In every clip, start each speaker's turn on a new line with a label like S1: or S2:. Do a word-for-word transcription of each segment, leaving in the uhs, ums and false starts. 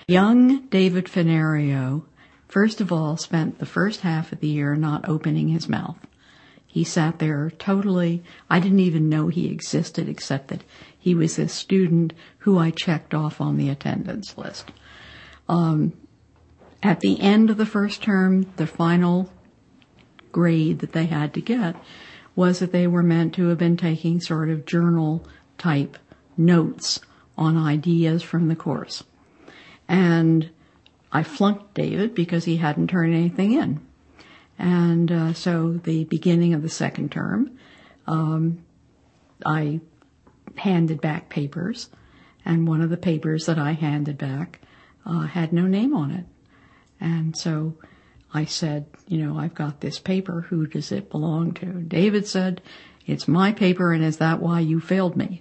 S1: Young David Fenario, first of all, spent the first half of the year not opening his mouth. He sat there totally, I didn't even know he existed except that he was a student who I checked off on the attendance list. Um, at the end of the first term, the final grade that they had to get was that they were meant to have been taking sort of journal-type notes on ideas from the course. And I flunked David because he hadn't turned anything in. And uh, so the beginning of the second term, um, I handed back papers, and one of the papers that I handed back uh, had no name on it. And so I said, you know, I've got this paper. Who does it belong to? David said, it's my paper, and is that why you failed me?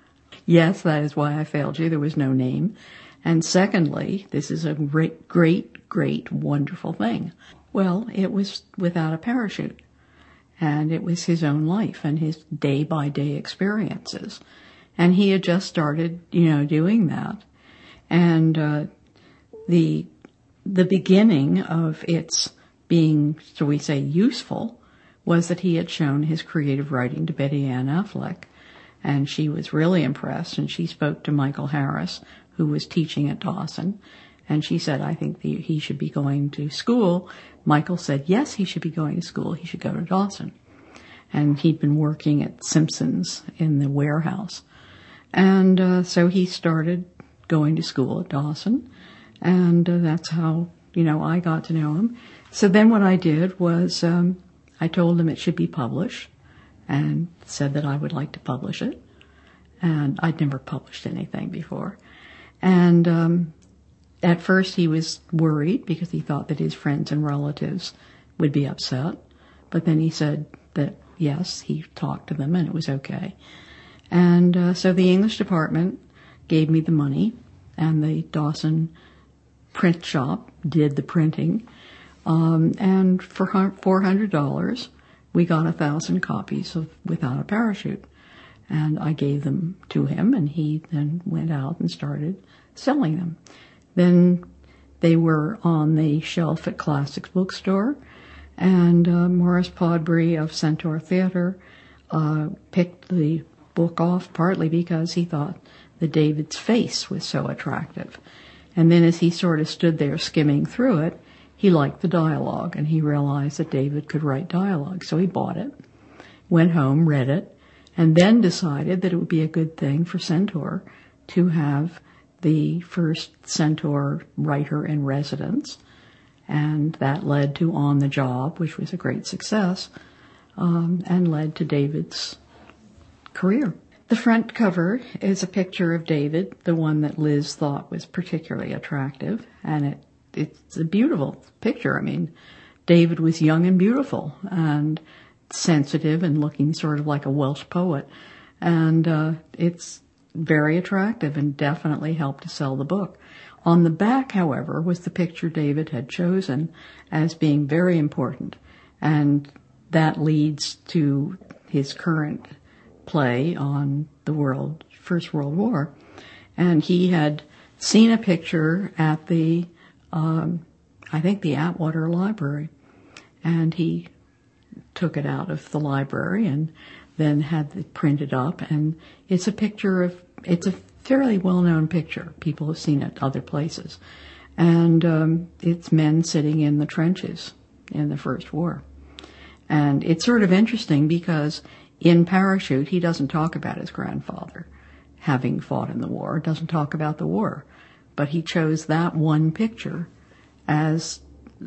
S1: Yes, that is why I failed you. There was no name. And secondly, this is a great, great, great, wonderful thing. Well, it was without a parachute. And it was his own life and his day-by-day experiences. And he had just started, you know, doing that. And uh, the the beginning of its being, shall we say, useful was that he had shown his creative writing to Betty Ann Affleck. And she was really impressed, and she spoke to Michael Harris, who was teaching at Dawson. And she said, I think the, he should be going to school. Michael said, yes, he should be going to school. He should go to Dawson. And he'd been working at Simpson's in the warehouse. And uh, so he started going to school at Dawson. And uh, that's how, you know, I got to know him. So then what I did was um, I told him it should be published and said that I would like to publish it. And I'd never published anything before. And um, at first he was worried because he thought that his friends and relatives would be upset. But then he said that, yes, he talked to them and it was okay. And uh, so the English department gave me the money, and the Dawson print shop did the printing. Um, and for four hundred dollars, we got a thousand copies of Without a Parachute. And I gave them to him, and he then went out and started selling them. Then they were on the shelf at Classics Bookstore, and uh, Morris Podbury of Centaur Theater uh, picked the book off partly because he thought that David's face was so attractive. And then as he sort of stood there skimming through it, he liked the dialogue, and he realized that David could write dialogue. So he bought it, went home, read it, and then decided that it would be a good thing for Centaur to have the first Centaur writer in residence. And that led to On the Job, which was a great success, um, and led to David's career. The front cover is a picture of David, the one that Liz thought was particularly attractive, and it it's a beautiful picture. I mean, David was young and beautiful and sensitive and looking sort of like a Welsh poet, and uh, it's very attractive and definitely helped to sell the book. On the back, however, was the picture David had chosen as being very important, and that leads to his current play on the world, First World War. And he had seen a picture at the, um, I think the Atwater Library, and he took it out of the library and then had it printed up, and it's a picture of, it's a fairly well-known picture. People have seen it other places. And um, it's men sitting in the trenches in the First War. And it's sort of interesting because in Parachute, he doesn't talk about his grandfather having fought in the war, doesn't talk about the war. But he chose that one picture as,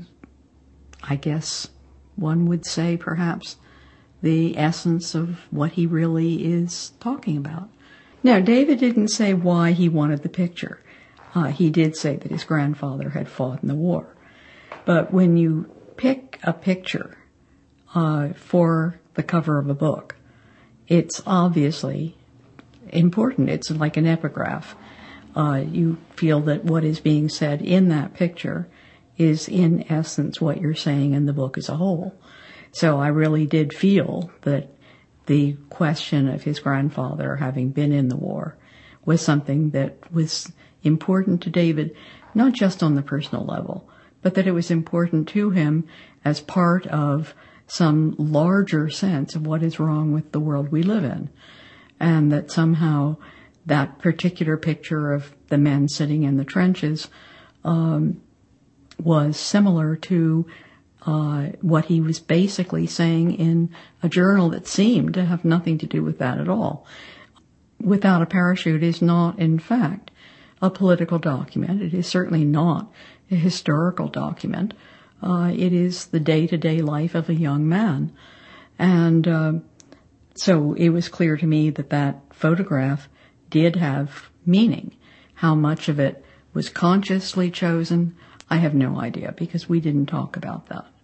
S1: I guess one would say perhaps, the essence of what he really is talking about. Now, David didn't say why he wanted the picture. Uh, he did say that his grandfather had fought in the war. But when you pick a picture uh, for the cover of a book, it's obviously important. It's like an epigraph. Uh, you feel that what is being said in that picture is, in essence, what you're saying in the book as a whole. So I really did feel that the question of his grandfather having been in the war was something that was important to David, not just on the personal level, but that it was important to him as part of some larger sense of what is wrong with the world we live in. And that somehow that particular picture of the men sitting in the trenches um, was similar to uh, what he was basically saying in a journal that seemed to have nothing to do with that at all. Without a Parachute is not, in fact, a political document. It is certainly not a historical document. Uh, it is the day-to-day life of a young man. And uh, so it was clear to me that that photograph did have meaning. How much of it was consciously chosen, I have no idea, because we didn't talk about that.